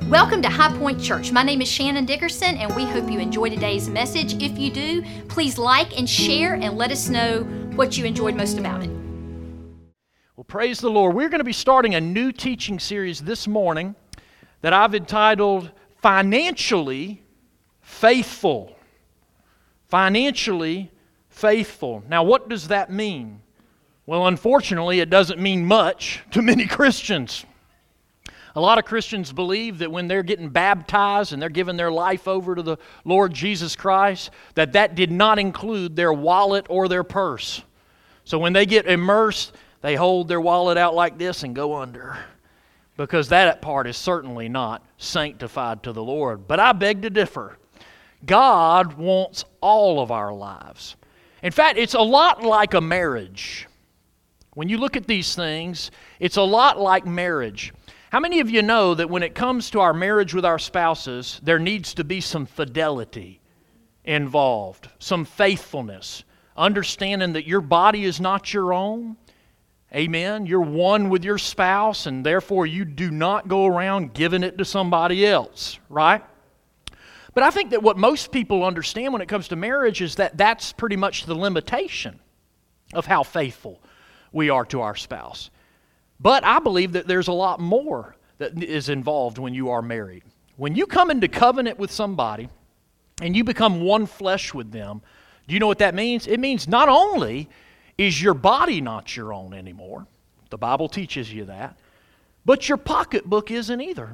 Welcome to High Point Church. My name is Shannon Dickerson, and we hope you enjoy today's message. If you do, please like and share and let us know what you enjoyed most about it. Well, praise the Lord. We're going to be starting a new teaching series this morning that I've entitled Financially Faithful. Financially Faithful. Now, what does that mean? Well, unfortunately, it doesn't mean much to many Christians. A lot of Christians believe that when they're getting baptized and they're giving their life over to the Lord Jesus Christ, that did not include their wallet or their purse. So when they get immersed, they hold their wallet out like this and go under, because that part is certainly not sanctified to the Lord. But I beg to differ. God wants all of our lives. In fact, it's a lot like a marriage. When you look at these things, it's a lot like marriage. How many of you know that when it comes to our marriage with our spouses, there needs to be some fidelity involved, some faithfulness, understanding that your body is not your own? Amen. You're one with your spouse, and therefore you do not go around giving it to somebody else, right? But I think that what most people understand when it comes to marriage is that that's pretty much the limitation of how faithful we are to our spouse. But I believe that there's a lot more that is involved when you are married. When you come into covenant with somebody and you become one flesh with them, do you know what that means? It means not only is your body not your own anymore, the Bible teaches you that, but your pocketbook isn't either.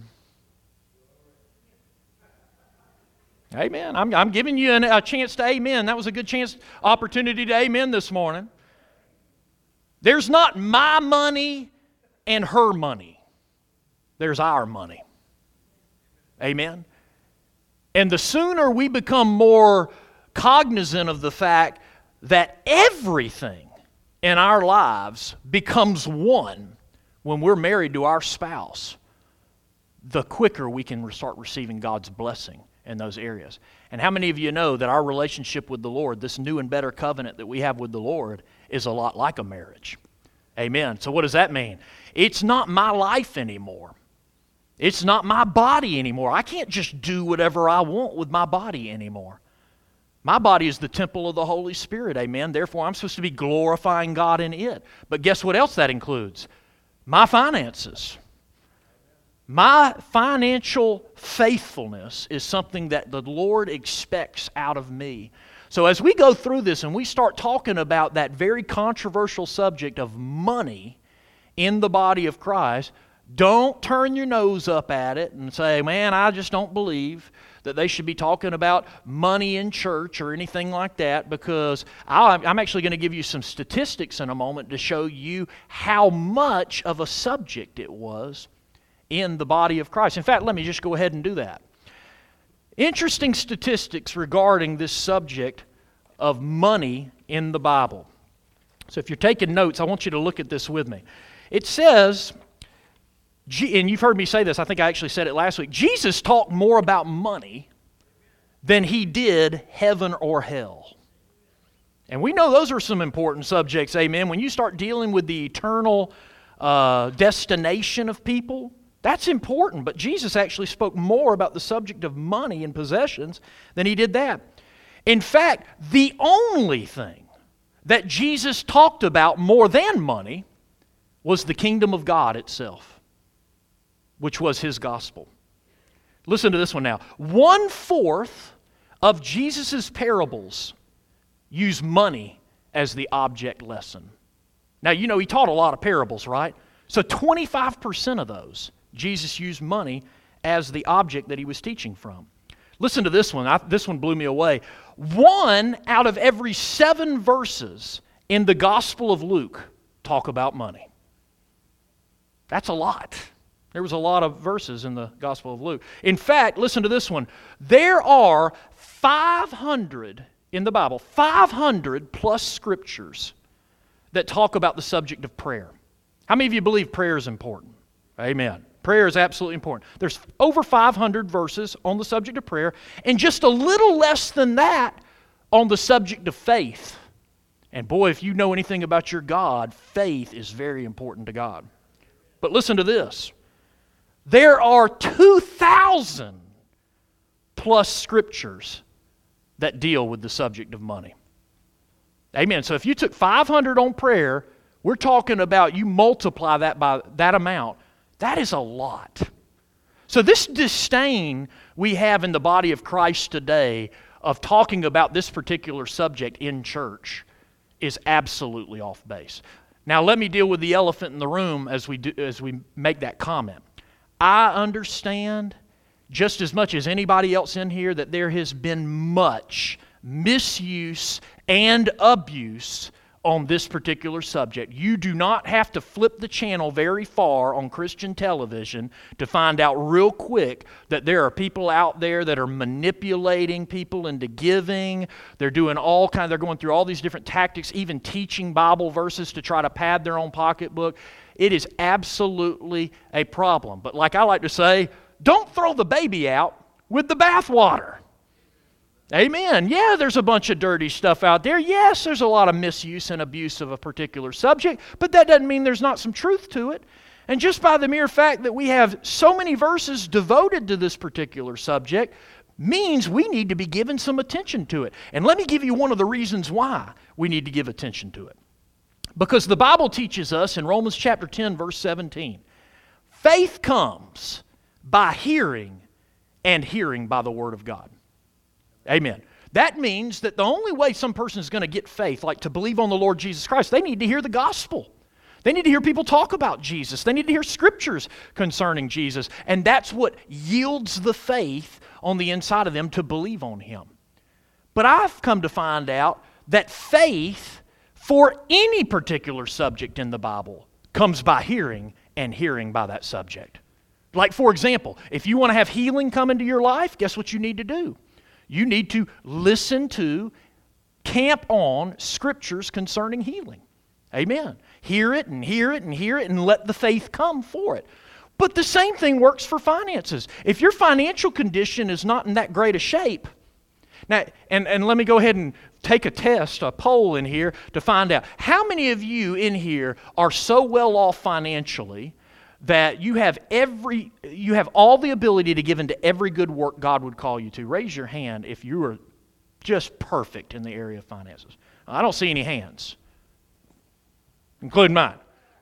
Amen. I'm giving you a chance to amen. That was a good opportunity to amen this morning. There's not my money and her money. There's our money. Amen? And the sooner we become more cognizant of the fact that everything in our lives becomes one when we're married to our spouse, the quicker we can start receiving God's blessing in those areas. And how many of you know that our relationship with the Lord, this new and better covenant that we have with the Lord, is a lot like a marriage? Amen. So what does that mean? It's not my life anymore. It's not my body anymore. I can't just do whatever I want with my body anymore. My body is the temple of the Holy Spirit, amen. Therefore, I'm supposed to be glorifying God in it. But guess what else that includes? My finances. My financial faithfulness is something that the Lord expects out of me. So as we go through this and we start talking about that very controversial subject of money in the body of Christ, don't turn your nose up at it and say, man, I just don't believe that they should be talking about money in church or anything like that, because I'm actually going to give you some statistics in a moment to show you how much of a subject it was in the body of Christ. In fact, let me just go ahead and do that. Interesting statistics regarding this subject of money in the Bible. So if you're taking notes, I want you to look at this with me. It says, and you've heard me say this, I think I actually said it last week, Jesus talked more about money than he did heaven or hell. And we know those are some important subjects, amen. When you start dealing with the eternal destination of people, that's important. But Jesus actually spoke more about the subject of money and possessions than he did that. In fact, the only thing that Jesus talked about more than money was the kingdom of God itself, which was his gospel. Listen to this one now. 1/4 of Jesus' parables use money as the object lesson. Now, you know he taught a lot of parables, right? So 25% of those, Jesus used money as the object that he was teaching from. Listen to this one. This one blew me away. 1 out of every 7 verses in the Gospel of Luke talk about money. That's a lot. There was a lot of verses in the Gospel of Luke. In fact, listen to this one. There are 500 in the Bible, 500 plus scriptures that talk about the subject of prayer. How many of you believe prayer is important? Amen. Prayer is absolutely important. There's over 500 verses on the subject of prayer, and just a little less than that on the subject of faith. And boy, if you know anything about your God, faith is very important to God. But listen to this. There are 2,000 plus scriptures that deal with the subject of money. Amen. So if you took 500 on prayer, we're talking about you multiply that by that amount. That is a lot. So this disdain we have in the body of Christ today of talking about this particular subject in church is absolutely off base. Now let me deal with the elephant in the room as we make that comment. I understand just as much as anybody else in here that there has been much misuse and abuse on this particular subject. You do not have to flip the channel very far on Christian television to find out real quick that there are people out there that are manipulating people into giving. They're doing they're going through all these different tactics, even teaching Bible verses to try to pad their own pocketbook. It is absolutely a problem. But like I like to say, don't throw the baby out with the bathwater. Amen. Yeah, there's a bunch of dirty stuff out there. Yes, there's a lot of misuse and abuse of a particular subject, but that doesn't mean there's not some truth to it. And just by the mere fact that we have so many verses devoted to this particular subject means we need to be giving some attention to it. And let me give you one of the reasons why we need to give attention to it. Because the Bible teaches us in Romans chapter 10, verse 17, faith comes by hearing, and hearing by the Word of God. Amen. That means that the only way some person is going to get faith, like to believe on the Lord Jesus Christ, they need to hear the gospel. They need to hear people talk about Jesus. They need to hear scriptures concerning Jesus. And that's what yields the faith on the inside of them to believe on Him. But I've come to find out that faith for any particular subject in the Bible comes by hearing, and hearing by that subject. Like, for example, if you want to have healing come into your life, guess what you need to do? You need to listen to, camp on scriptures concerning healing. Amen. Hear it and hear it and hear it and let the faith come for it. But the same thing works for finances. If your financial condition is not in that great a shape, now, and let me go ahead and take a poll in here to find out how many of you in here are so well off financially that you have all the ability to give into every good work God would call you to. Raise your hand if you are just perfect in the area of finances. I don't see any hands, including mine.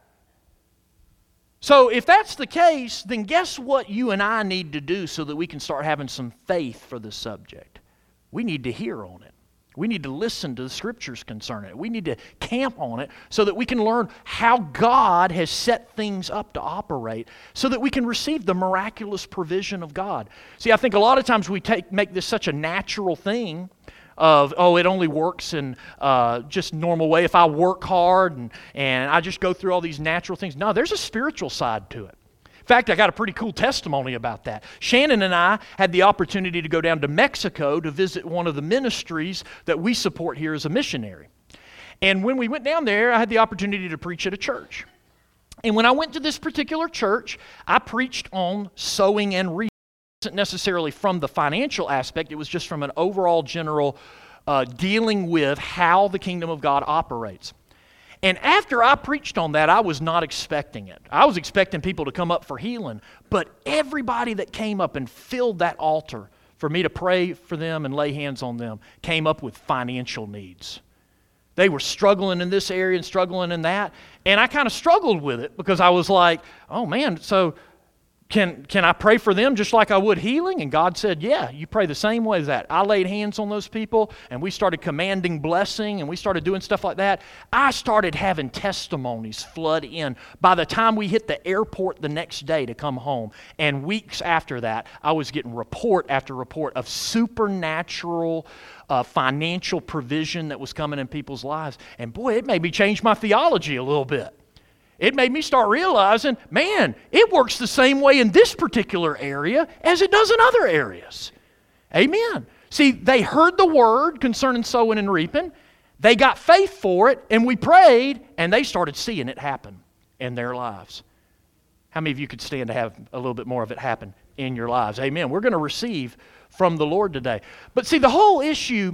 So if that's the case, then guess what you and I need to do so that we can start having some faith for the subject? We need to hear on it. We need to listen to the scriptures concerning it. We need to camp on it so that we can learn how God has set things up to operate so that we can receive the miraculous provision of God. See, I think a lot of times we make this such a natural thing of, it only works in just normal way. If I work hard and I just go through all these natural things. No, there's a spiritual side to it. In fact, I got a pretty cool testimony about that. Shannon and I had the opportunity to go down to Mexico to visit one of the ministries that we support here as a missionary. And when we went down there, I had the opportunity to preach at a church. And when I went to this particular church, I preached on sowing and reaping. It wasn't necessarily from the financial aspect, it was just from an overall general dealing with how the kingdom of God operates. And after I preached on that, I was not expecting it. I was expecting people to come up for healing, but everybody that came up and filled that altar for me to pray for them and lay hands on them came up with financial needs. They were struggling in this area and struggling in that, and I kind of struggled with it because I was like, oh man, so can I pray for them just like I would healing? And God said, yeah, you pray the same way as that. I laid hands on those people, and we started commanding blessing, and we started doing stuff like that. I started having testimonies flood in by the time we hit the airport the next day to come home. And weeks after that, I was getting report after report of supernatural financial provision that was coming in people's lives. And boy, it made me change my theology a little bit. It made me start realizing, man, it works the same way in this particular area as it does in other areas. Amen. See, they heard the word concerning sowing and reaping. They got faith for it, and we prayed, and they started seeing it happen in their lives. How many of you could stand to have a little bit more of it happen in your lives? Amen. We're going to receive from the Lord today. But see, the whole issue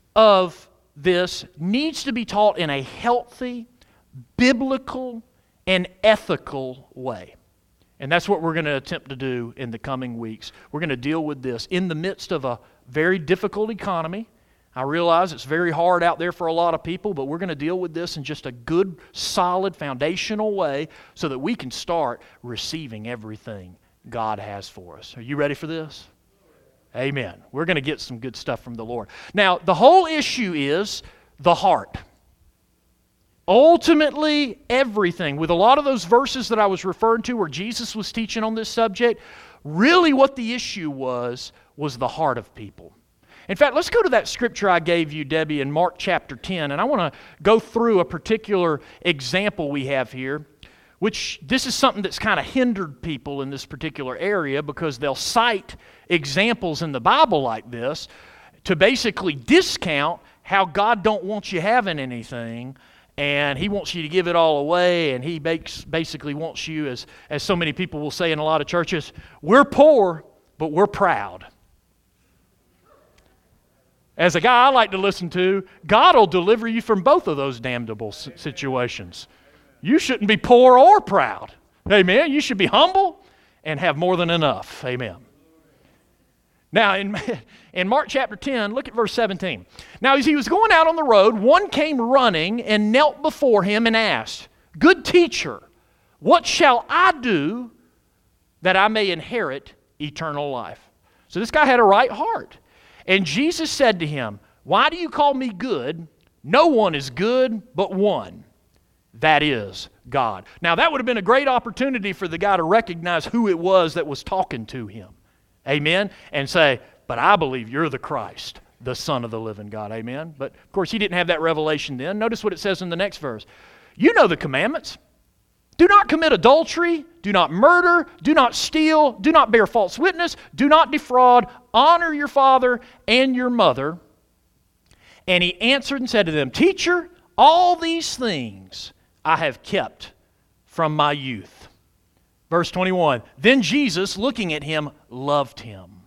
of this needs to be taught in a healthy, biblical, an ethical way. And that's what we're going to attempt to do in the coming weeks. We're going to deal with this in the midst of a very difficult economy. I realize it's very hard out there for a lot of people, but we're going to deal with this in just a good, solid, foundational way so that we can start receiving everything God has for us. Are you ready for this? Amen. We're going to get some good stuff from the Lord. Now, the whole issue is the heart. Ultimately, everything, with a lot of those verses that I was referring to where Jesus was teaching on this subject, really what the issue was the heart of people. In fact, let's go to that scripture I gave you, Debbie, in Mark chapter 10, and I want to go through a particular example we have here, which this is something that's kind of hindered people in this particular area because they'll cite examples in the Bible like this to basically discount how God don't want you having anything, and He wants you to give it all away, and He basically wants you, as so many people will say in a lot of churches, we're poor, but we're proud. As a guy I like to listen to, God will deliver you from both of those damnable situations. You shouldn't be poor or proud. Amen. You should be humble and have more than enough. Amen. Now, in Mark chapter 10, look at verse 17. Now, as he was going out on the road, one came running and knelt before him and asked, "Good teacher, what shall I do that I may inherit eternal life?" So this guy had a right heart. And Jesus said to him, "Why do you call me good? No one is good but one. That is God." Now, that would have been a great opportunity for the guy to recognize who it was that was talking to him. Amen? And say, "But I believe you're the Christ, the Son of the living God." Amen? But, of course, he didn't have that revelation then. Notice what it says in the next verse. You know the commandments. Do not commit adultery. Do not murder. Do not steal. Do not bear false witness. Do not defraud. Honor your father and your mother. And he answered and said to them, "Teacher, all these things I have kept from my youth." Verse 21, then Jesus, looking at him, loved him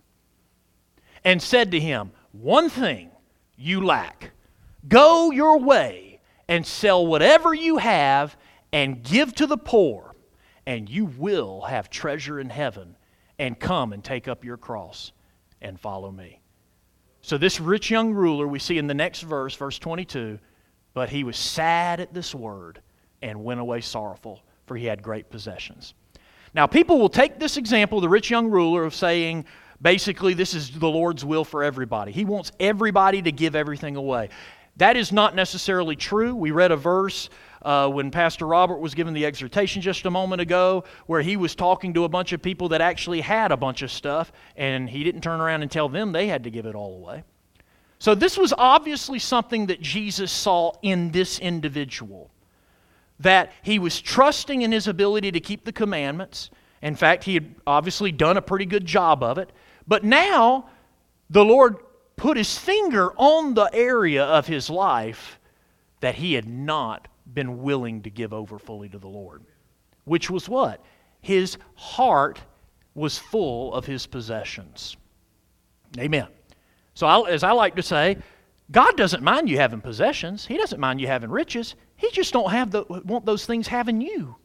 and said to him, "One thing you lack. Go your way and sell whatever you have and give to the poor, and you will have treasure in heaven. And come and take up your cross and follow me." So this rich young ruler, we see in the next verse, verse 22, but he was sad at this word and went away sorrowful, for he had great possessions. Now, people will take this example, the rich young ruler, of saying, basically, this is the Lord's will for everybody. He wants everybody to give everything away. That is not necessarily true. We read a verse when Pastor Robert was giving the exhortation just a moment ago where he was talking to a bunch of people that actually had a bunch of stuff, and he didn't turn around and tell them they had to give it all away. So this was obviously something that Jesus saw in this individual, that he was trusting in his ability to keep the commandments. In fact, he had obviously done a pretty good job of it. But now, the Lord put his finger on the area of his life that he had not been willing to give over fully to the Lord. Which was what? His heart was full of his possessions. Amen. So as I like to say, God doesn't mind you having possessions. He doesn't mind you having riches. He just don't want those things having you.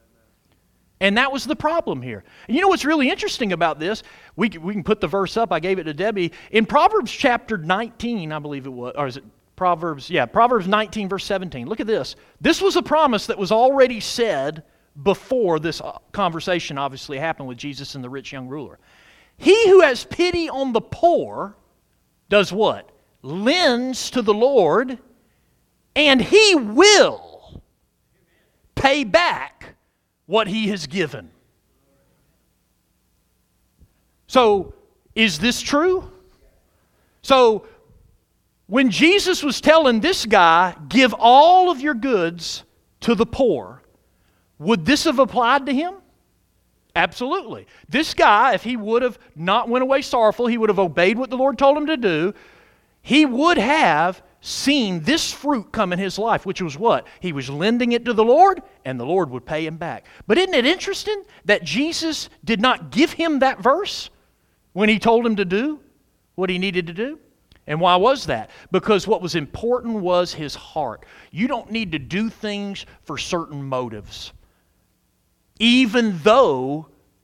And that was the problem here. And you know what's really interesting about this? We can put the verse up. I gave it to Debbie. In Proverbs chapter 19, I believe it was, or is it Proverbs? Yeah, Proverbs 19, verse 17. Look at this. This was a promise that was already said before this conversation obviously happened with Jesus and the rich young ruler. He who has pity on the poor does what? Lends to the Lord, and He will pay back what He has given. So, is this true? So, when Jesus was telling this guy, give all of your goods to the poor, would this have applied to him? Absolutely. This guy, if he would have not went away sorrowful, he would have obeyed what the Lord told him to do, he would have seen this fruit come in his life, which was what? He was lending it to the Lord, and the Lord would pay him back. But isn't it interesting that Jesus did not give him that verse when He told him to do what he needed to do? And why was that? Because what was important was his heart. You don't need to do things for certain motives, even though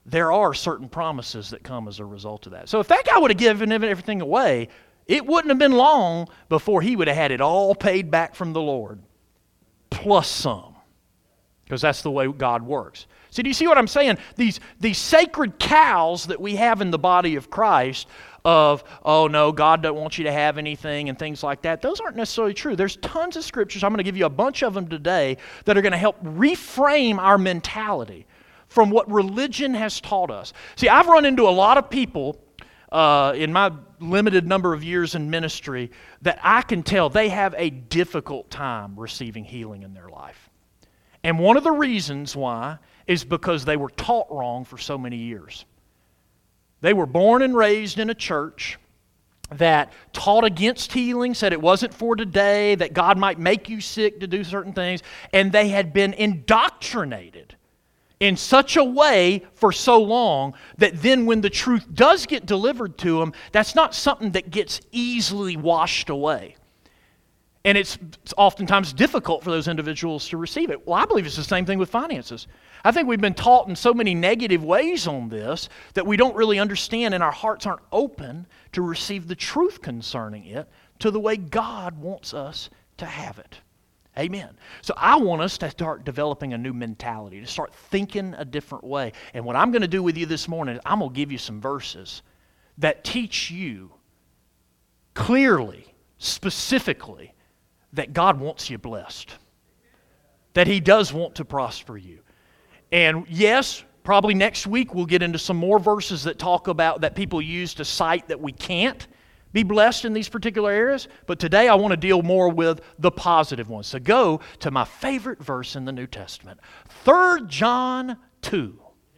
there are certain promises that come as a result of that. So if that guy would have given everything away, it wouldn't have been long before he would have had it all paid back from the Lord, plus some, because that's the way God works. So do you see what I'm saying? These sacred cows that we have in the body of Christ of, oh no, God don't want you to have anything and things like that, those aren't necessarily true. There's tons of scriptures, I'm going to give you a bunch of them today, that are going to help reframe our mentality from what religion has taught us. See, I've run into a lot of people in my limited number of years in ministry that I can tell they have a difficult time receiving healing in their life. And one of the reasons why is because they were taught wrong for so many years. They were born and raised in a church that taught against healing, said it wasn't for today, that God might make you sick to do certain things, and they had been indoctrinated in such a way for so long that then when the truth does get delivered to them, that's not something that gets easily washed away. And it's oftentimes difficult for those individuals to receive it. Well, I believe it's the same thing with finances. I think we've been taught in so many negative ways on this that we don't really understand, and our hearts aren't open to receive the truth concerning it to the way God wants us to have it. Amen. So I want us to start developing a new mentality, to start thinking a different way. And what I'm going to do with you this morning is I'm going to give you some verses that teach you clearly, specifically, that God wants you blessed, that He does want to prosper you. And yes, probably next week we'll get into some more verses that talk about that people use to cite that we can't be blessed in these particular areas. But today I want to deal more with the positive ones. So go to my favorite verse in the New Testament, 3 John 2.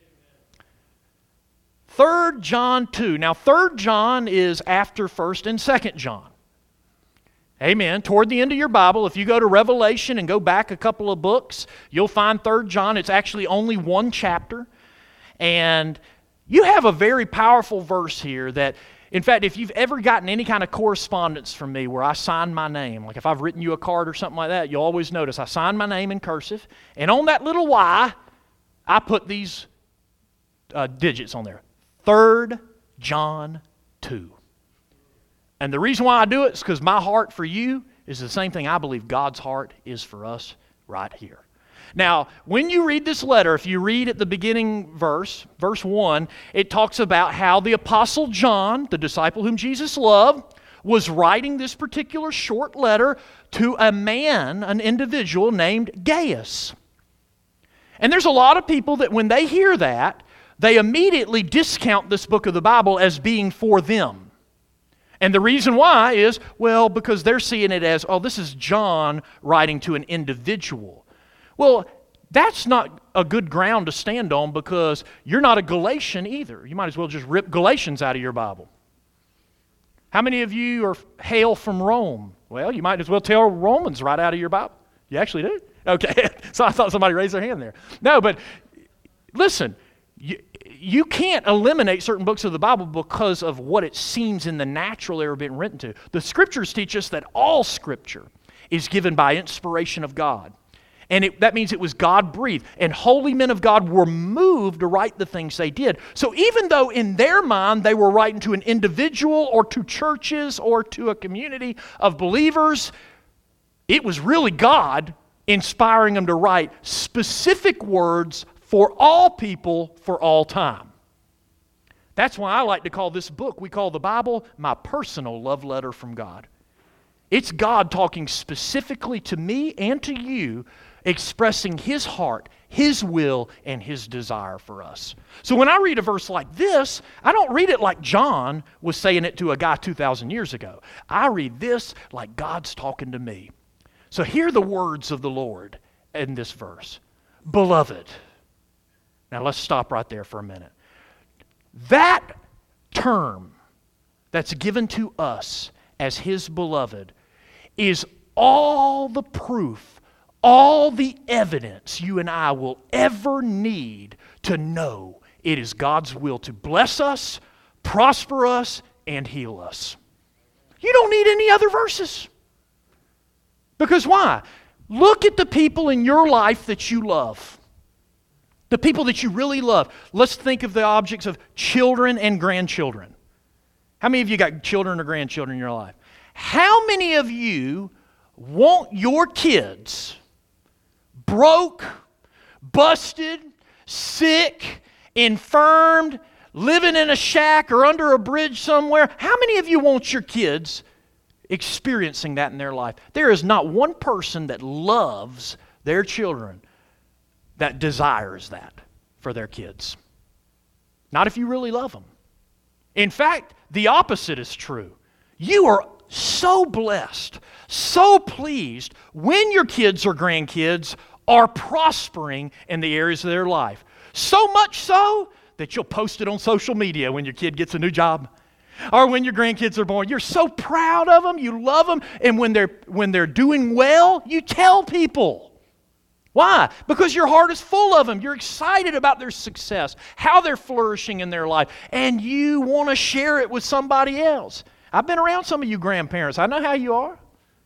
3 John 2. Now 3 John is after 1st and 2nd John. Amen. Toward the end of your Bible, if you go to Revelation and go back a couple of books, you'll find 3 John. It's actually only one chapter. And you have a very powerful verse here that, in fact, if you've ever gotten any kind of correspondence from me where I sign my name, like if I've written you a card or something like that, you'll always notice I sign my name in cursive. And on that little Y, I put these digits on there. 3 John 2. And the reason why I do it is because my heart for you is the same thing I believe God's heart is for us right here. Now, when you read this letter, if you read at the beginning verse 1, it talks about how the Apostle John, the disciple whom Jesus loved, was writing this particular short letter to a man, an individual named Gaius. And there's a lot of people that when they hear that, they immediately discount this book of the Bible as being for them. And the reason why is, well, because they're seeing it as, oh, this is John writing to an individual. Well, that's not a good ground to stand on because you're not a Galatian either. You might as well just rip Galatians out of your Bible. How many of you are hail from Rome? Well, you might as well tell Romans right out of your Bible. You actually do? Okay, so I thought somebody raised their hand there. No, but listen, you can't eliminate certain books of the Bible because of what it seems in the natural they were being written to. The Scriptures teach us that all Scripture is given by inspiration of God. And that means it was God-breathed. And holy men of God were moved to write the things they did. So even though in their mind they were writing to an individual or to churches or to a community of believers, it was really God inspiring them to write specific words for all people, for all time. That's why I like to call this book, we call the Bible, my personal love letter from God. It's God talking specifically to me and to you, expressing His heart, His will, and His desire for us. So when I read a verse like this, I don't read it like John was saying it to a guy 2,000 years ago. I read this like God's talking to me. So hear the words of the Lord in this verse. Beloved. Now let's stop right there for a minute. That term that's given to us as His beloved is all the proof, all the evidence you and I will ever need to know it is God's will to bless us, prosper us, and heal us. You don't need any other verses. Because why? Look at the people in your life that you love. The people that you really love. Let's think of the objects of children and grandchildren. How many of you got children or grandchildren in your life? How many of you want your kids broke, busted, sick, infirmed, living in a shack or under a bridge somewhere? How many of you want your kids experiencing that in their life? There is not one person that loves their children that desires that for their kids. Not if you really love them. In fact, the opposite is true. You are so blessed, so pleased when your kids or grandkids are prospering in the areas of their life. So much so that you'll post it on social media when your kid gets a new job or when your grandkids are born. You're so proud of them, you love them, and when they're doing well, you tell people. Why? Because your heart is full of them. You're excited about their success, how they're flourishing in their life, and you want to share it with somebody else. I've been around some of you grandparents. I know how you are.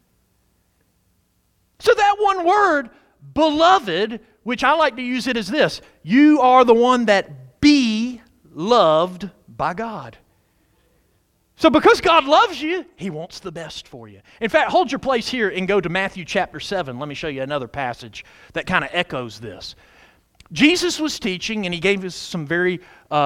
So that one word, beloved, which I like to use it as this: you are the one that be loved by God. So because God loves you, He wants the best for you. In fact, hold your place here and go to Matthew chapter 7. Let me show you another passage that kind of echoes this. Jesus was teaching, and He gave us some very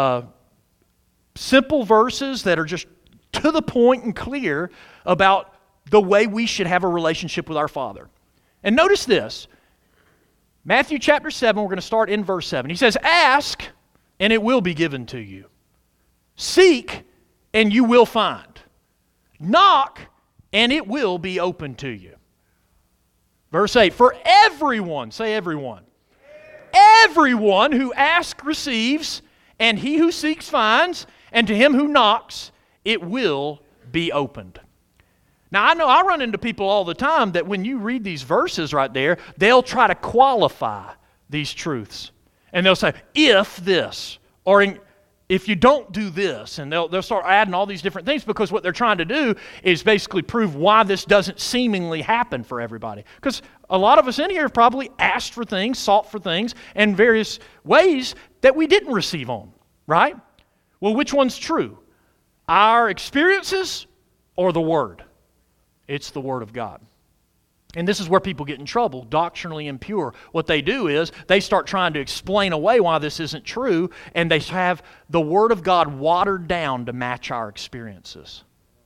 simple verses that are just to the point and clear about the way we should have a relationship with our Father. And notice this. Matthew chapter 7, we're going to start in verse 7. He says, "Ask, and it will be given to you. Seek, and you will find. Knock, and it will be open to you." Verse 8, "For everyone," say everyone, "everyone who asks receives, and he who seeks finds, and to him who knocks it will be opened." Now, I know I run into people all the time that when you read these verses right there, they'll try to qualify these truths. And they'll say, if this, or if you don't do this, and they'll start adding all these different things, because what they're trying to do is basically prove why this doesn't seemingly happen for everybody. Because a lot of us in here have probably asked for things, sought for things, in various ways that we didn't receive on, right? Well, which one's true? Our experiences or the Word? It's the Word of God. And this is where people get in trouble, doctrinally impure. What they do is they start trying to explain away why this isn't true, and they have the Word of God watered down to match our experiences.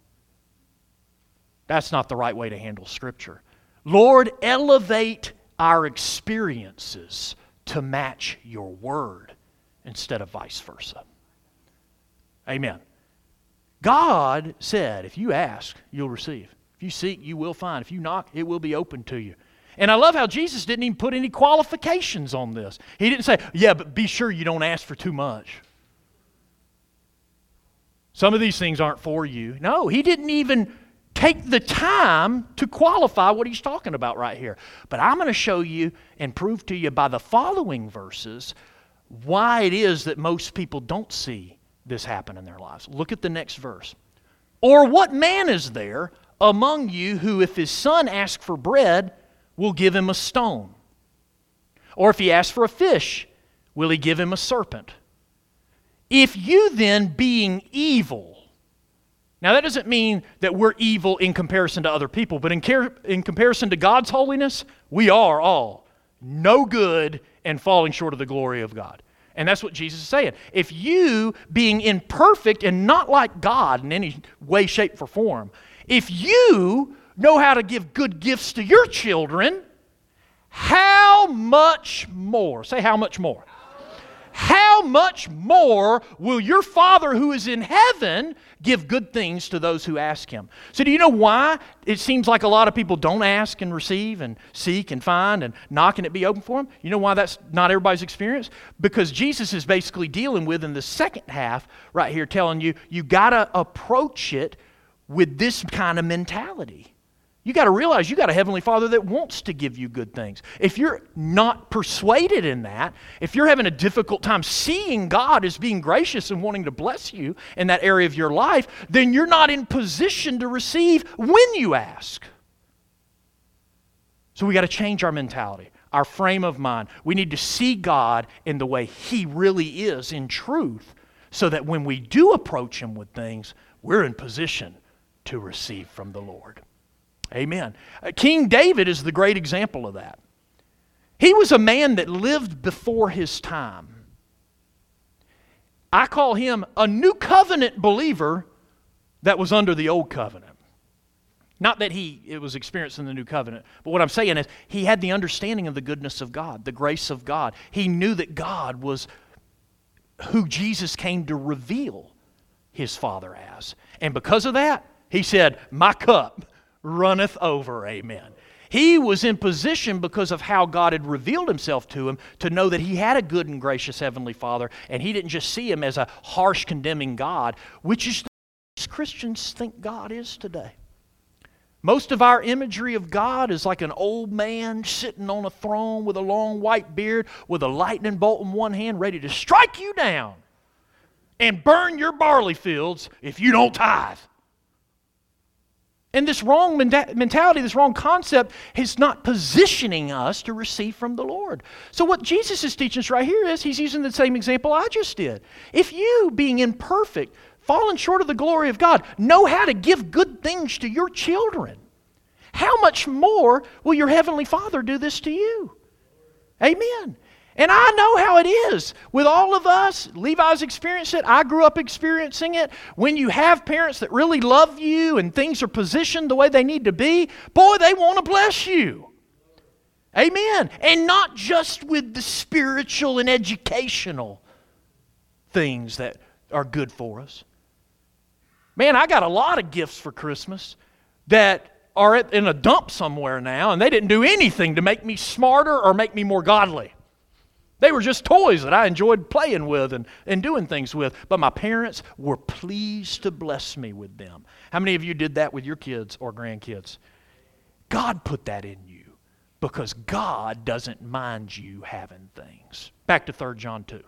That's not the right way to handle Scripture. Lord, elevate our experiences to match your Word instead of vice versa. Amen. God said, if you ask, you'll receive. If you seek, you will find. If you knock, it will be open to you. And I love how Jesus didn't even put any qualifications on this. He didn't say, yeah, but be sure you don't ask for too much. Some of these things aren't for you. No, He didn't even take the time to qualify what He's talking about right here. But I'm going to show you and prove to you by the following verses why it is that most people don't see this happen in their lives. Look at the next verse. "Or what man is there among you who, if his son asks for bread, will give him a stone? Or if he asks for a fish, will he give him a serpent? If you then, being evil," now that doesn't mean that we're evil in comparison to other people, but in comparison to God's holiness, we are all no good and falling short of the glory of God. And that's what Jesus is saying. If you, being imperfect and not like God in any way, shape, or form, if you know how to give good gifts to your children, how much more? Say, how much more? How much more will your Father who is in heaven give good things to those who ask Him? So do you know why it seems like a lot of people don't ask and receive and seek and find and knock and it be open for them? You know why that's not everybody's experience? Because Jesus is basically dealing with in the second half right here, telling you, you got to approach it with this kind of mentality. You got to realize you got a Heavenly Father that wants to give you good things. If you're not persuaded in that, if you're having a difficult time seeing God as being gracious and wanting to bless you in that area of your life, then you're not in position to receive when you ask. So we got to change our mentality. our frame of mind. We need to see God in the way He really is in truth, so that when we do approach Him with things, we're in position to receive from the Lord. Amen. King David is the great example of that. He was a man that lived before his time. I call him a new covenant believer that was under the old covenant. Not that it was experiencing the new covenant, but what I'm saying is he had the understanding of the goodness of God, the grace of God. He knew that God was who Jesus came to reveal His Father as. And because of that, he said, "My cup runneth over." Amen. He was in position because of how God had revealed Himself to him to know that he had a good and gracious Heavenly Father, and he didn't just see Him as a harsh, condemning God, which is the way Christians think God is today. Most of our imagery of God is like an old man sitting on a throne with a long white beard with a lightning bolt in one hand ready to strike you down and burn your barley fields if you don't tithe. And this wrong mentality, this wrong concept is not positioning us to receive from the Lord. So what Jesus is teaching us right here is He's using the same example I just did. If you, being imperfect, fallen short of the glory of God, know how to give good things to your children, how much more will your Heavenly Father do this to you? Amen. And I know how it is with all of us. Levi's experienced it. I grew up experiencing it. When you have parents that really love you and things are positioned the way they need to be, boy, they want to bless you. Amen. And not just with the spiritual and educational things that are good for us. Man, I got a lot of gifts for Christmas that are in a dump somewhere now, and they didn't do anything to make me smarter or make me more godly. They were just toys that I enjoyed playing with and doing things with. But my parents were pleased to bless me with them. How many of you did that with your kids or grandkids? God put that in you because God doesn't mind you having things. Back to 3 John 2.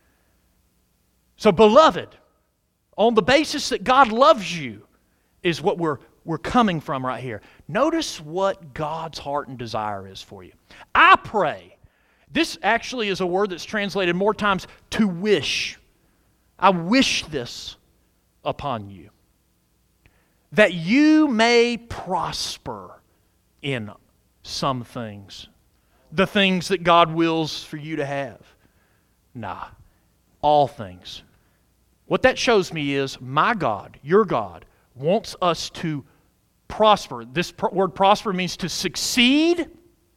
So, beloved, on the basis that God loves you is what we're coming from right here. Notice what God's heart and desire is for you. I pray. This actually is a word that's translated more times to wish. I wish this upon you, that you may prosper in some things, the things that God wills for you to have. Nah, all things. What that shows me is my God, your God, wants us to prosper. This word prosper means to succeed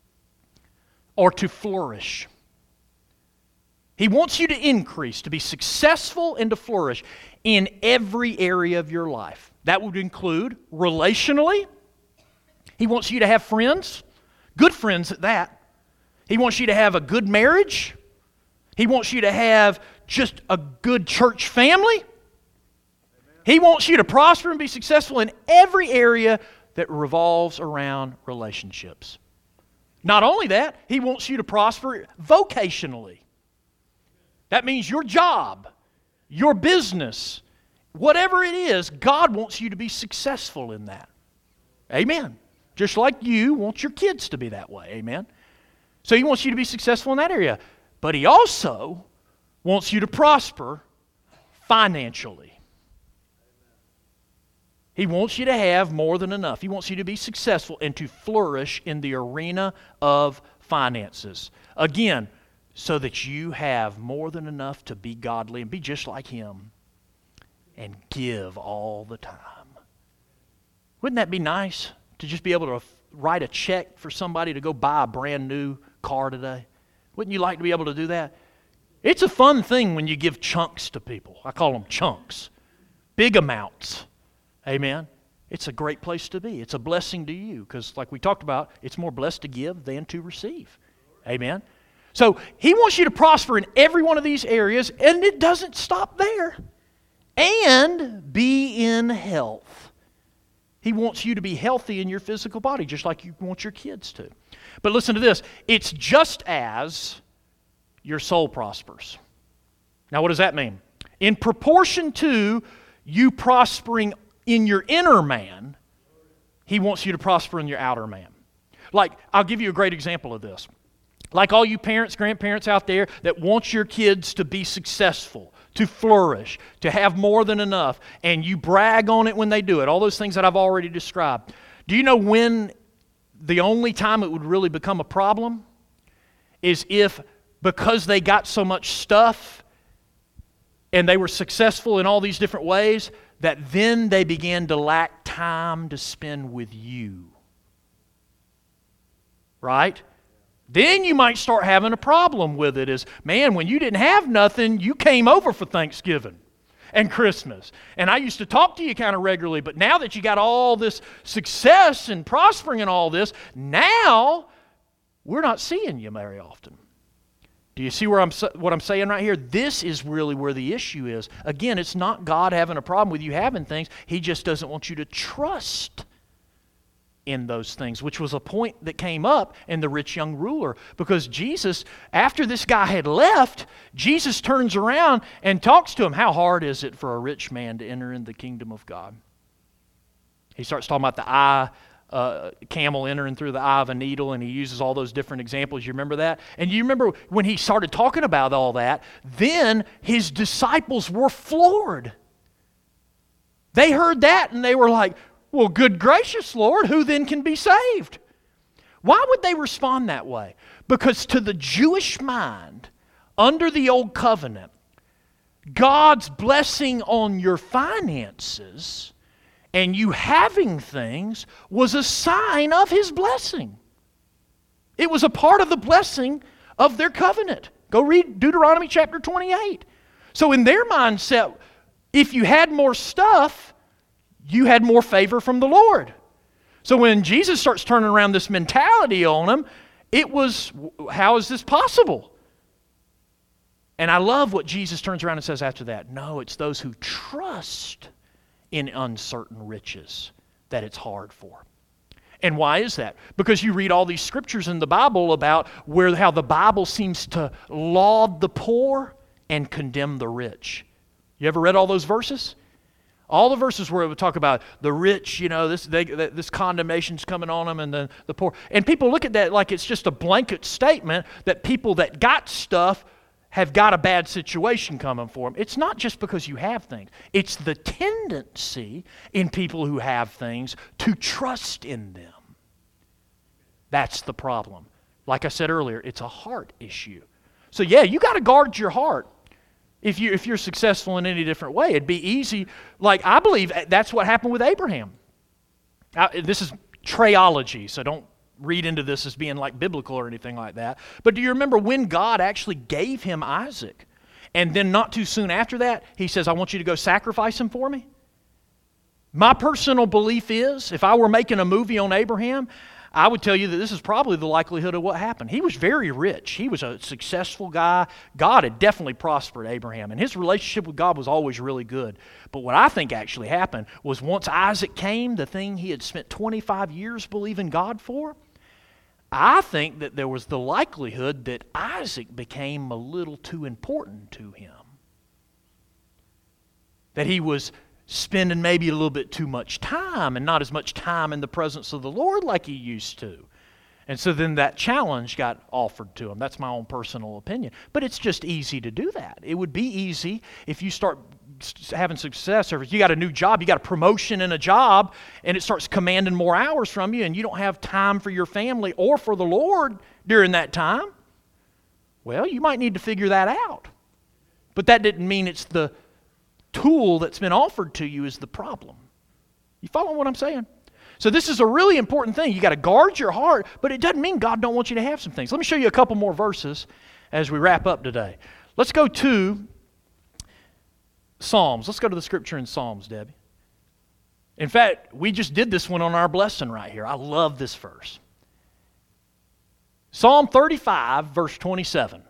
or to flourish. He wants you to increase, to be successful and to flourish in every area of your life. That would include relationally. He wants you to have friends, good friends at that. He wants you to have a good marriage. He wants you to have just a good church family. He wants you to prosper and be successful in every area that revolves around relationships. Not only that, He wants you to prosper vocationally. That means your job, your business, whatever it is, God wants you to be successful in that. Amen. Just like you want your kids to be that way. Amen. So He wants you to be successful in that area. But He also wants you to prosper financially. He wants you to have more than enough. He wants you to be successful and to flourish in the arena of finances. Again, so that you have more than enough to be godly and be just like Him and give all the time. Wouldn't that be nice to just be able to write a check for somebody to go buy a brand new car today? Wouldn't you like to be able to do that? It's a fun thing when you give chunks to people. I call them chunks. Big amounts. Amen. It's a great place to be. It's a blessing to you because like we talked about, it's more blessed to give than to receive. Amen. So He wants you to prosper in every one of these areas, and it doesn't stop there. And be in health. He wants you to be healthy in your physical body, just like you want your kids to. But listen to this. It's just as your soul prospers. Now what does that mean? In proportion to you prospering in your inner man, He wants you to prosper in your outer man. Like, I'll give you a great example of this. Like all you parents, grandparents out there that want your kids to be successful, to flourish, to have more than enough, and you brag on it when they do it, all those things that I've already described. Do you know when the only time it would really become a problem is if, because they got so much stuff and they were successful in all these different ways, that then they began to lack time to spend with you. Right? Then you might start having a problem with it is, man, when you didn't have nothing, you came over for Thanksgiving and Christmas. And I used to talk to you kind of regularly, but now that you got all this success and prospering and all this, now we're not seeing you very often. Do you see what I'm saying right here? This is really where the issue is. Again, it's not God having a problem with you having things. He just doesn't want you to trust in those things, which was a point that came up in the rich young ruler. Because Jesus, after this guy had left, Jesus turns around and talks to him. How hard is it for a rich man to enter in the kingdom of God? He starts talking about the camel entering through the eye of a needle, and he uses all those different examples. You remember that? And you remember when he started talking about all that, then his disciples were floored. They heard that and they were like, well, good gracious, Lord, who then can be saved? Why would they respond that way? Because to the Jewish mind, under the Old Covenant, God's blessing on your finances and you having things was a sign of His blessing. It was a part of the blessing of their covenant. Go read Deuteronomy chapter 28. So in their mindset, if you had more stuff, you had more favor from the Lord. So when Jesus starts turning around this mentality on them, it was, how is this possible? And I love what Jesus turns around and says after that. No, it's those who trust in uncertain riches that it's hard for. And why is that? Because you read all these scriptures in the Bible about how the Bible seems to laud the poor and condemn the rich. You ever read all those verses? All the verses where it would talk about the rich, this condemnation's coming on them, and the poor. And people look at that like it's just a blanket statement that people that got stuff have got a bad situation coming for them. It's not just because you have things. It's the tendency in people who have things to trust in them. That's the problem. Like I said earlier, it's a heart issue. So yeah, you got to guard your heart. If you're successful in any different way, it'd be easy. Like, I believe that's what happened with Abraham. This is trayology, so don't read into this as being like biblical or anything like that. But do you remember when God actually gave him Isaac? And then not too soon after that, he says, I want you to go sacrifice him for me. My personal belief is, if I were making a movie on Abraham, I would tell you that this is probably the likelihood of what happened. He was very rich. He was a successful guy. God had definitely prospered Abraham, and his relationship with God was always really good. But what I think actually happened was once Isaac came, the thing he had spent 25 years believing God for, I think that there was the likelihood that Isaac became a little too important to him. That he was spending maybe a little bit too much time and not as much time in the presence of the Lord like he used to. And so then that challenge got offered to him. That's my own personal opinion. But it's just easy to do that. It would be easy if you start having success, or if you got a new job, you got a promotion in a job, and it starts commanding more hours from you, and you don't have time for your family or for the Lord during that time. Well, you might need to figure that out. But that didn't mean it's the tool that's been offered to you is the problem. You follow what I'm saying? So this is a really important thing. You got to guard your heart, but it doesn't mean God don't want you to have some things. Let me show you a couple more verses as we wrap up today. Let's go to Psalms. Let's go to the scripture in Psalms, Debbie. In fact, we just did this one on our blessing right here. I love this verse. Psalm 35, verse 27.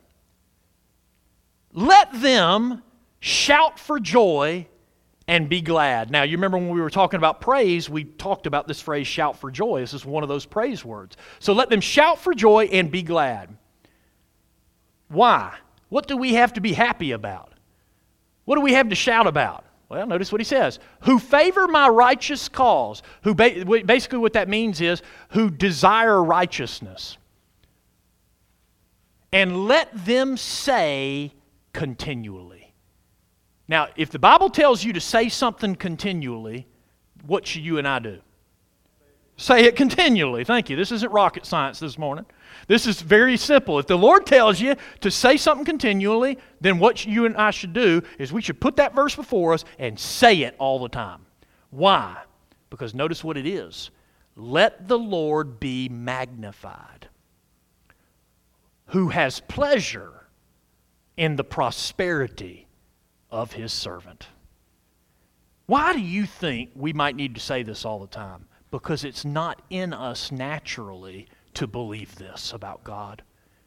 Let them shout for joy and be glad. Now, you remember when we were talking about praise, we talked about this phrase, shout for joy. This is one of those praise words. So let them shout for joy and be glad. Why? What do we have to be happy about? What do we have to shout about? Well, notice what he says. Who favor my righteous cause. Who basically what that means is who desire righteousness. and let them say continually. Now, if the Bible tells you to say something continually, what should you and I do? Say it continually. Thank you. This isn't rocket science this morning. This is very simple. If the Lord tells you to say something continually, then what you and I should do is we should put that verse before us and say it all the time. Why? Because notice what it is. Let the Lord be magnified, who has pleasure in the prosperity of His servant. Why do you think we might need to say this all the time? Because it's not in us naturally to believe this about God.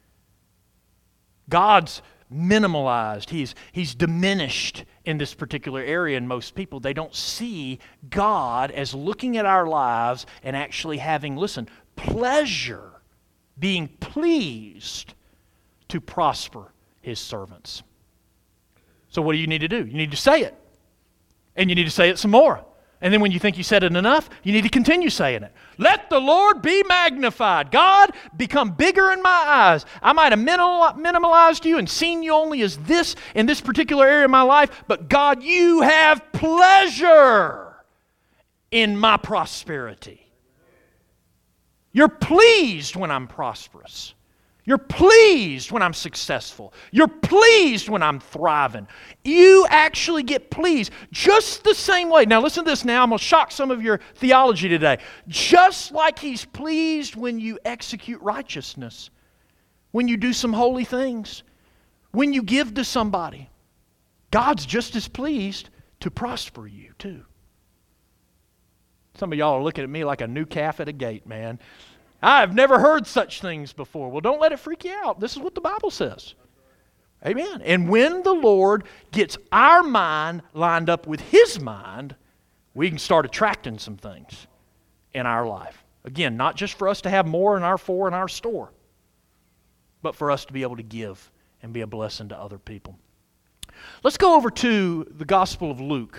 God's minimalized. He's diminished in this particular area in most people. They don't see God as looking at our lives and actually having, listen, pleasure, being pleased to prosper His servants. So what do you need to do? You need to say it. And you need to say it some more. And then when you think you said it enough, you need to continue saying it. Let the Lord be magnified. God, become bigger in my eyes. I might have minimalized you and seen you only as this in this particular area of my life, but God, you have pleasure in my prosperity. You're pleased when I'm prosperous. You're pleased when I'm successful. You're pleased when I'm thriving. You actually get pleased just the same way. Now listen to this now. I'm going to shock some of your theology today. Just like He's pleased when you execute righteousness, when you do some holy things, when you give to somebody, God's just as pleased to prosper you too. Some of y'all are looking at me like a new calf at a gate, man. I've never heard such things before. Well, don't let it freak you out. This is what the Bible says. Amen. And when the Lord gets our mind lined up with His mind, we can start attracting some things in our life. Again, not just for us to have more in our store, but for us to be able to give and be a blessing to other people. Let's go over to the Gospel of Luke.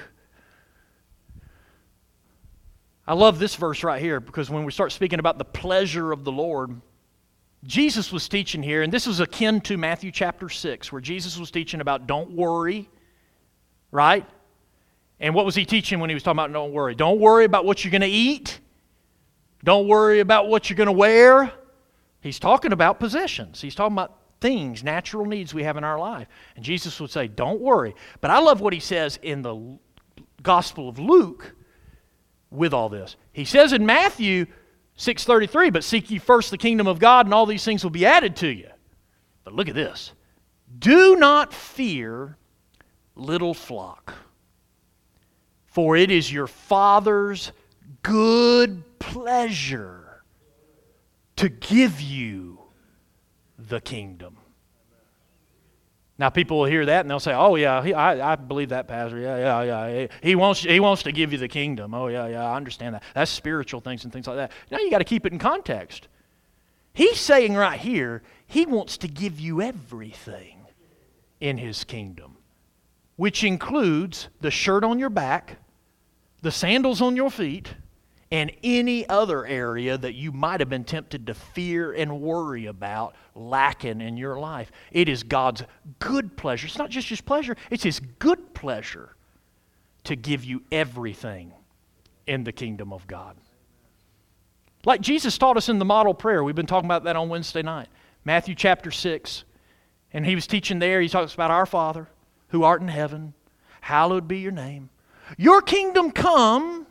I love this verse right here because when we start speaking about the pleasure of the Lord, Jesus was teaching here, and this was akin to Matthew chapter 6, where Jesus was teaching about don't worry, right? And what was He teaching when He was talking about don't worry? Don't worry about what you're going to eat. Don't worry about what you're going to wear. He's talking about possessions. He's talking about things, natural needs we have in our life. And Jesus would say, don't worry. But I love what He says in the Gospel of Luke with all this. He says in Matthew 6:33, but seek ye first the kingdom of God, and all these things will be added to you. But look at this. Do not fear, little flock, for it is your Father's good pleasure to give you the kingdom. Now people will hear that and they'll say, oh yeah, I believe that, Pastor. Yeah. He wants to give you the kingdom. Oh yeah, I understand that. That's spiritual things and things like that. Now you got to keep it in context. He's saying right here, He wants to give you everything in His kingdom, which includes the shirt on your back, the sandals on your feet, and any other area that you might have been tempted to fear and worry about lacking in your life. It is God's good pleasure. It's not just His pleasure, it's His good pleasure to give you everything in the kingdom of God. Like Jesus taught us in the model prayer. We've been talking about that on Wednesday night. Matthew chapter 6. And He was teaching there. He talks about our Father who art in heaven. Hallowed be your name. Your kingdom come.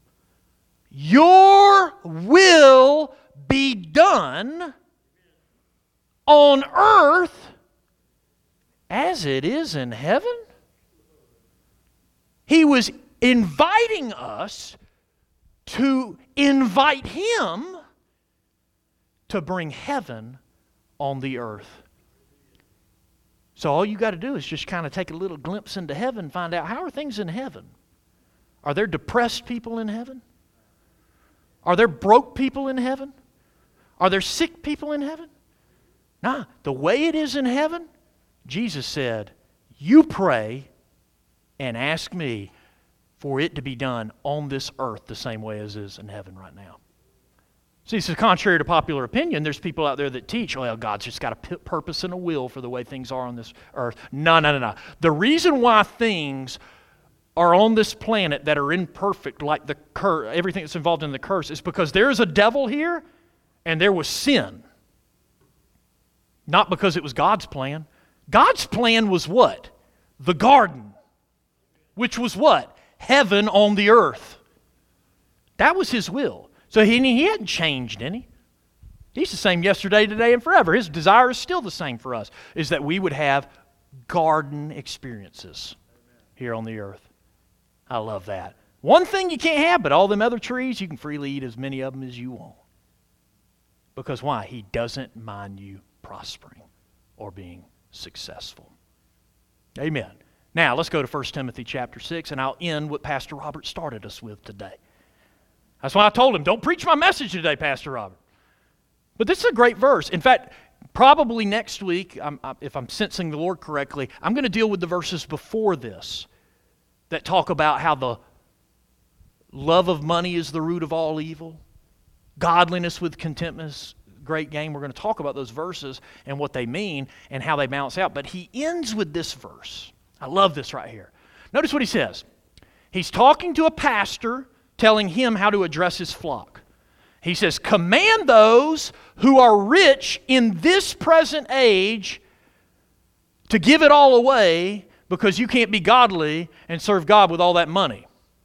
Your will be done on earth as it is in heaven. He was inviting us to invite Him to bring heaven on the earth. So all you got to do is just kind of take a little glimpse into heaven and find out, how are things in heaven? Are there depressed people in heaven? Are there broke people in heaven? Are there sick people in heaven? Nah, the way it is in heaven, Jesus said, you pray and ask me for it to be done on this earth the same way as it is in heaven right now. See, this is contrary to popular opinion. There's people out there that teach, well, God's just got a purpose and a will for the way things are on this earth. No. The reason why things are on this planet that are imperfect, like the curse, everything that's involved in the curse, is because there is a devil here and there was sin. Not because it was God's plan. God's plan was what? The garden. Which was what? Heaven on the earth. That was His will. So he hadn't changed any. He's the same yesterday, today, and forever. His desire is still the same for us, is that we would have garden experiences here on the earth. I love that. One thing you can't have, but all them other trees, you can freely eat as many of them as you want. Because why? He doesn't mind you prospering or being successful. Amen. Now, let's go to 1 Timothy chapter 6, and I'll end what Pastor Robert started us with today. That's why I told him, don't preach my message today, Pastor Robert. But this is a great verse. In fact, probably next week, if I'm sensing the Lord correctly, I'm going to deal with the verses before this that talk about how the love of money is the root of all evil. Godliness with contentment is great gain. We're going to talk about those verses and what they mean and how they balance out. But he ends with this verse. I love this right here. Notice what he says. He's talking to a pastor telling him how to address his flock. He says, command those who are rich in this present age to give it all away because you can't be godly and serve God with all that money.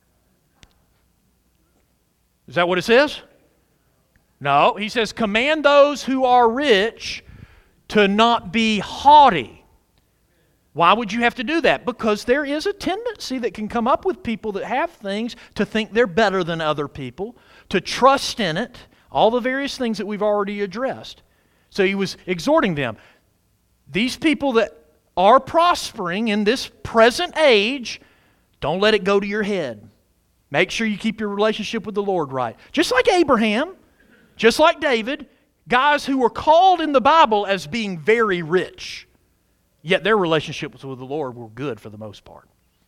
Is that what it says? No, he says, command those who are rich to not be haughty. Why would you have to do that? Because there is a tendency that can come up with people that have things to think they're better than other people, to trust in it, all the various things that we've already addressed. So he was exhorting them. These people that are prospering in this present age, don't let it go to your head. Make sure you keep your relationship with the Lord right. Just like Abraham, just like David, guys who were called in the Bible as being very rich. Yet their relationships with the Lord were good for the most part.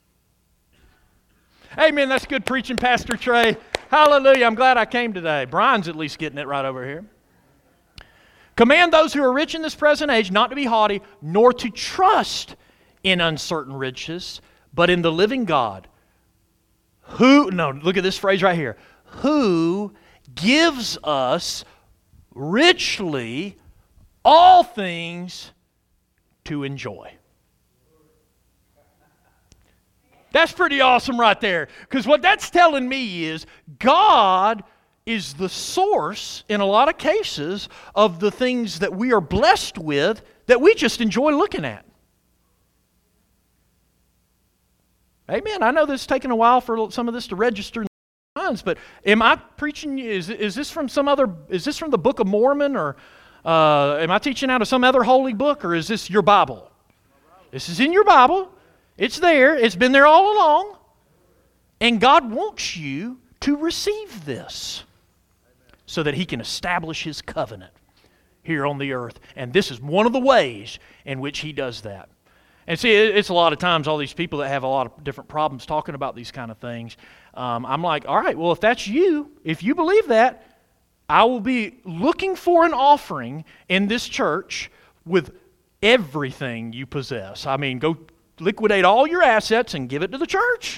Amen. That's good preaching, Pastor Trey. Hallelujah. I'm glad I came today. Brian's at least getting it right over here. Command those who are rich in this present age not to be haughty, nor to trust in uncertain riches, but in the living God. Look at this phrase right here. Who gives us richly all things to enjoy. That's pretty awesome right there. Because what that's telling me is God is the source, in a lot of cases, of the things that we are blessed with that we just enjoy looking at. Amen. I know this is taking a while for some of this to register in the minds, but am I preaching, is this from the Book of Mormon, or am I teaching out of some other holy book, or is this your Bible? This is in your Bible. It's there. It's been there all along. And God wants you to receive this so that He can establish His covenant here on the earth. And this is one of the ways in which He does that. And see, it's a lot of times all these people that have a lot of different problems talking about these kind of things. I'm like, all right, well, if that's you, if you believe that, I will be looking for an offering in this church with everything you possess. I mean, go liquidate all your assets and give it to the church.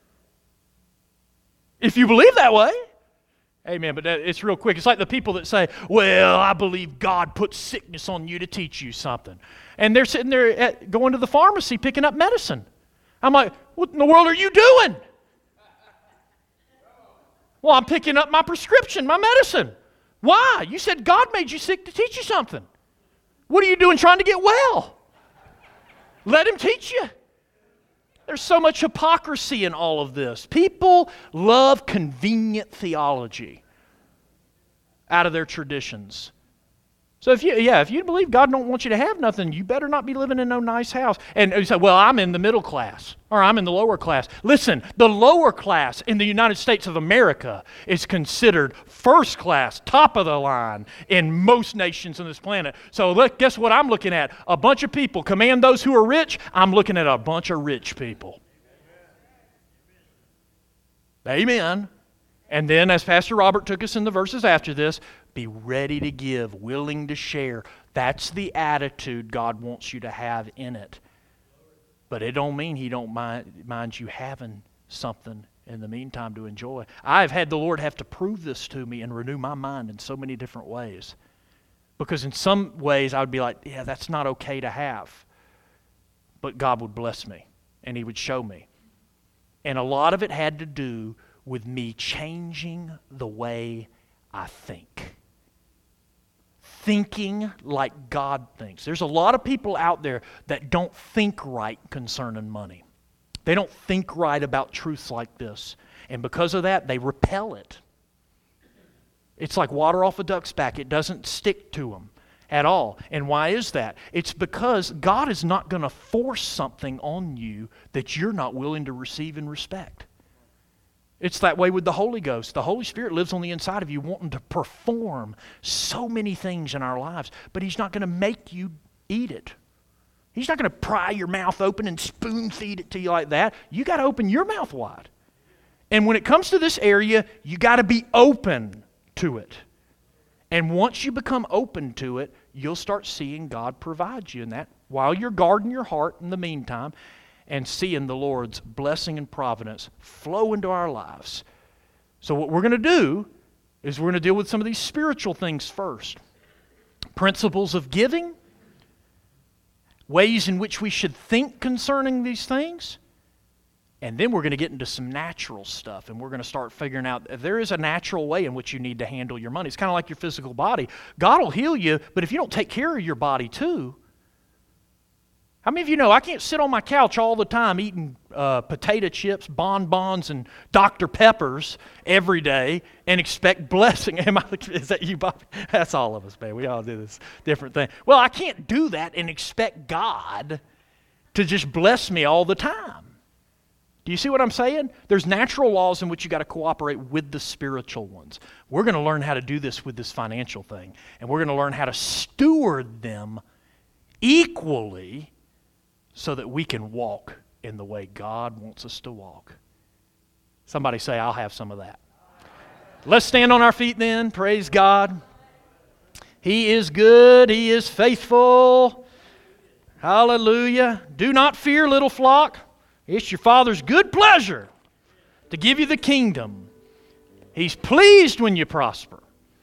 If you believe that way. Amen, but it's real quick. It's like the people that say, well, I believe God put sickness on you to teach you something. And they're sitting there going to the pharmacy picking up medicine. I'm like, what in the world are you doing? Well, I'm picking up my prescription, my medicine. Why? You said God made you sick to teach you something. What are you doing trying to get well? Let Him teach you. There's so much hypocrisy in all of this. People love convenient theology out of their traditions. So if you believe God don't want you to have nothing, you better not be living in no nice house. And you say, well, I'm in the middle class, or I'm in the lower class. Listen, the lower class in the United States of America is considered first class, top of the line in most nations on this planet. So guess what I'm looking at? A bunch of people. Command those who are rich. I'm looking at a bunch of rich people. Amen. And then, as Pastor Robert took us in the verses after this, be ready to give, willing to share. That's the attitude God wants you to have in it. But it don't mean He don't mind you having something in the meantime to enjoy. I've had the Lord have to prove this to me and renew my mind in so many different ways. Because in some ways I would be like, yeah, that's not okay to have. But God would bless me and He would show me. And a lot of it had to do with me changing the way I think. Thinking like God thinks. There's a lot of people out there that don't think right concerning money. They don't think right about truths like this. And because of that, they repel it. It's like water off a duck's back. It doesn't stick to them at all. And why is that? It's because God is not going to force something on you that you're not willing to receive and respect. It's that way with the Holy Ghost. The Holy Spirit lives on the inside of you wanting to perform so many things in our lives, but He's not going to make you eat it. He's not going to pry your mouth open and spoon feed it to you like that. You got to open your mouth wide. And when it comes to this area, you got to be open to it. And once you become open to it, you'll start seeing God provide you in that while you're guarding your heart in the meantime and seeing the Lord's blessing and providence flow into our lives. So what we're going to do is we're going to deal with some of these spiritual things first. Principles of giving, ways in which we should think concerning these things, and then we're going to get into some natural stuff, and we're going to start figuring out if there is a natural way in which you need to handle your money. It's kind of like your physical body. God will heal you, but if you don't take care of your body too, how many of you know I can't sit on my couch all the time eating potato chips, bonbons, and Dr. Peppers every day and expect blessing? Is that you, Bobby? That's all of us, man. We all do this different thing. Well, I can't do that and expect God to just bless me all the time. Do you see what I'm saying? There's natural laws in which you got to cooperate with the spiritual ones. We're going to learn how to do this with this financial thing, and we're going to learn how to steward them equally so that we can walk in the way God wants us to walk. Somebody say, I'll have some of that. Let's stand on our feet then. Praise God. He is good. He is faithful. Hallelujah. Do not fear, little flock. It's your Father's good pleasure to give you the kingdom. He's pleased when you prosper.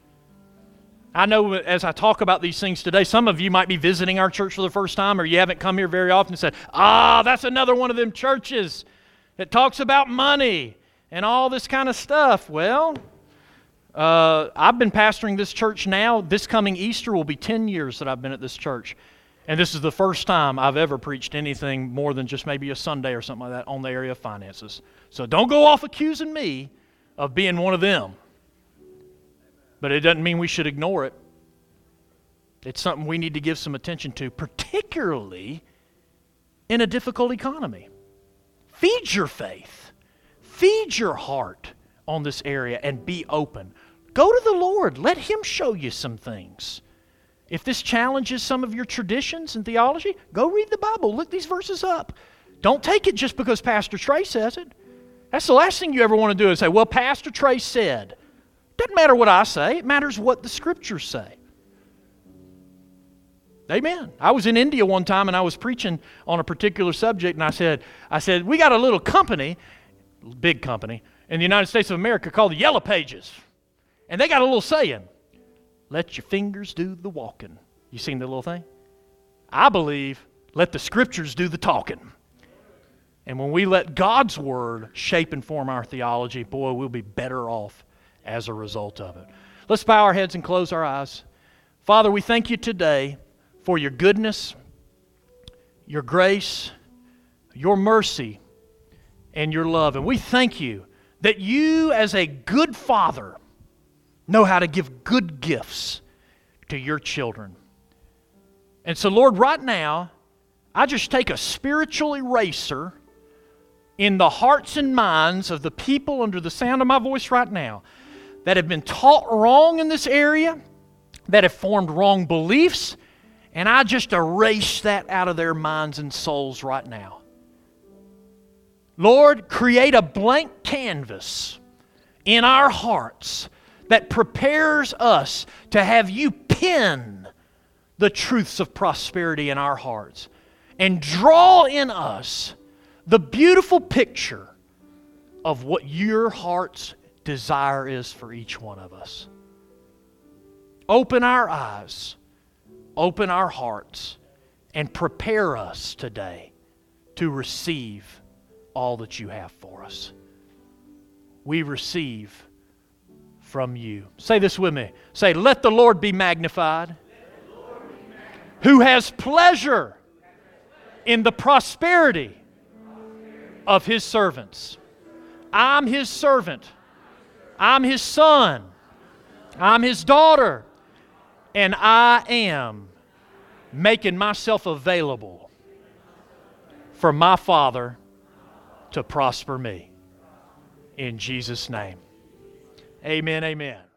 I know as I talk about these things today, some of you might be visiting our church for the first time, or you haven't come here very often and said, that's another one of them churches that talks about money and all this kind of stuff. Well, I've been pastoring this church now. This coming Easter will be 10 years that I've been at this church. And this is the first time I've ever preached anything more than just maybe a Sunday or something like that on the area of finances. So don't go off accusing me of being one of them. But it doesn't mean we should ignore it. It's something we need to give some attention to, particularly in a difficult economy. Feed your faith. Feed your heart on this area and be open. Go to the Lord. Let Him show you some things. If this challenges some of your traditions and theology, go read the Bible. Look these verses up. Don't take it just because Pastor Trey says it. That's the last thing you ever want to do is say, well, Pastor Trey said. Doesn't matter what I say. It matters what the Scriptures say. Amen. I was in India one time and I was preaching on a particular subject, and I said, we got a little company, big company, in the United States of America called the Yellow Pages. And they got a little saying, let your fingers do the walking. You seen the little thing? I believe, let the Scriptures do the talking. And when we let God's Word shape and form our theology, boy, we'll be better off as a result of it. Let's bow our heads and close our eyes. Father, we thank you today for your goodness, your grace, your mercy, and your love. And we thank you that you, as a good Father, know how to give good gifts to your children. And so, Lord, right now, I just take a spiritual eraser in the hearts and minds of the people under the sound of my voice right now that have been taught wrong in this area, that have formed wrong beliefs, and I just erase that out of their minds and souls right now. Lord, create a blank canvas in our hearts that prepares us to have you pin the truths of prosperity in our hearts and draw in us the beautiful picture of what your heart's desire is for each one of us. Open our eyes, open our hearts, and prepare us today to receive all that you have for us. We receive from you. Say this with me. Say, let the Lord be magnified, who has pleasure in the prosperity of His servants. I'm His servant. I'm His son. I'm His daughter. And I am making myself available for my Father to prosper me. In Jesus' name. Amen, amen.